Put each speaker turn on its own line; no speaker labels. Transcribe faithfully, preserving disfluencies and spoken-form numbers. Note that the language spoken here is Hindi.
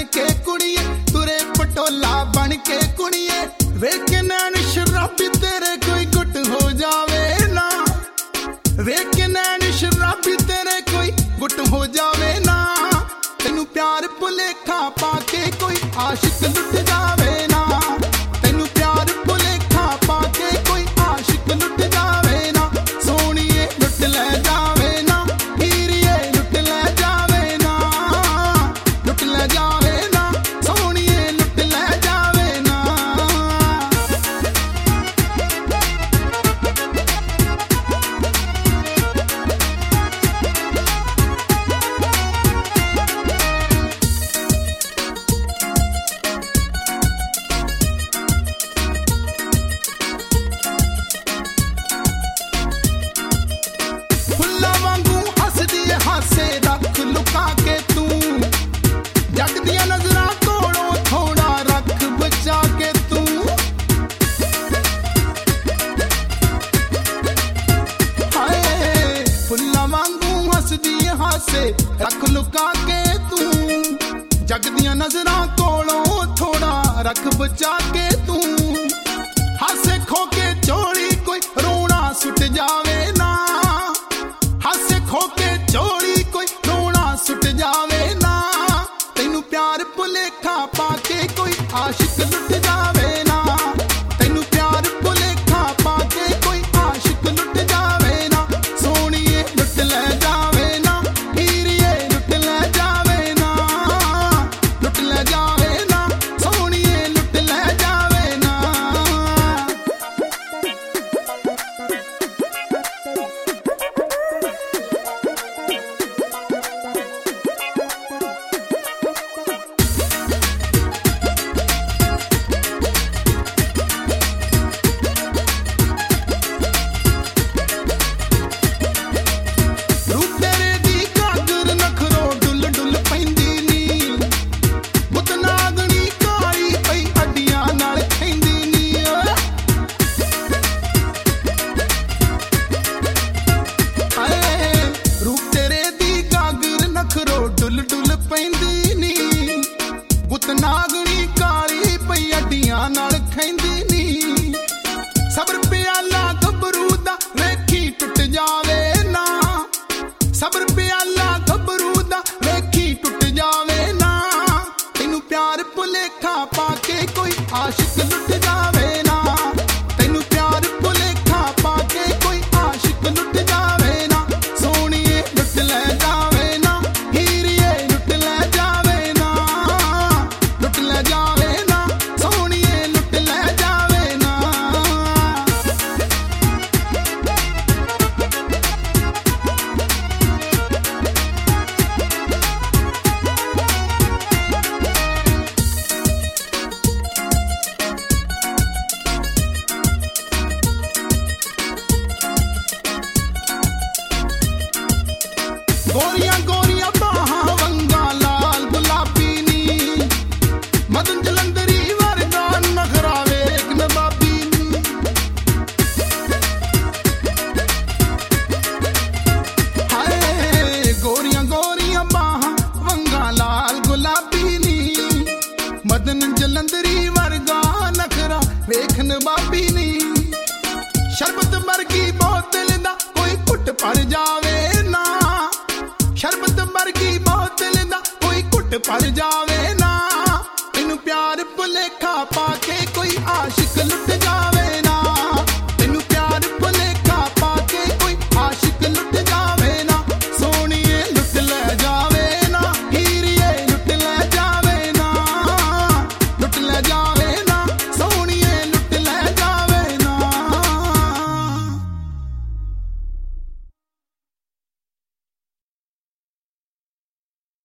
के कुड़िए तुरे पटोला बन के कुड़िए वेख नैन शराबी तेरे कोई गुट हो जावे ना वेख नैन शराबी तेरे कोई गुट हो जावे ना तेनू प्यार भुलेखा पाके कोई आशिक लुट जावे ना तेनू प्यार भुलेखा पाके कोई आशिक लुट जावे ना सोनिए लुट ले जावे ना हीरिए लुट ले जावे ना लुट ले जावे ना सोनिए लुट ले जावे ना हासे रख लुका के तू जग दिया नजरा तोड़ो थोड़ा रख बचा के तू हाय फुल्ला वांगू हसदी हासे रख लुका के तू जग दिया नजरा तोड़ो थोड़ा रख बचा के तू हासे खो के चोरी कोई रोना सुट जावे ना हासे खो के चोरी कोई रोना सुट जावे ना तेनू प्यार भुलेखा पाके कोई आशिक लुट जावे ना तेनू प्यार भुलेखा पाके कोई आशिक लुट जावे ना सोनिए लुट ले जावे ना हीरिए लुट ले जावे ना लुट ले जावे ना सोनिए लुट ले जावे ना डुल डुल पैंदी नी गुत नागणी काली पई अड्डियां नाल खैंदी नी सबर प्याला गबरू दा वेखी टुट जावे ना सबर प्याला गबरू दा वेखी टुट जावे ना तेनू प्यार भुलेखा पाके कोई आशिक लुट जावे ना तेनू प्यार भुलेखा पाके कोई आशिक लुट जावे ना सोनिए लुट ले जावे ना हीरिए लुट ले जावे ना लुट ले जावे ना सोनिए लुट ले जावे ना गोरियां गोरियां बाहां वंगा लाल गुलाबी नी मदन जलंधरी वर्गा नखरा वेख नवाबी नी हाय गोरियां गोरियां बाहां वंगा लाल गुलाबी नी मदन जलंधरी वर्गा नखरा वेख नवाबी नी शरबत वर्गी बोतल दा कोई घुट पड़ जावे ना शरबत वर्गी बोतल दा कोई घुट पड़ जा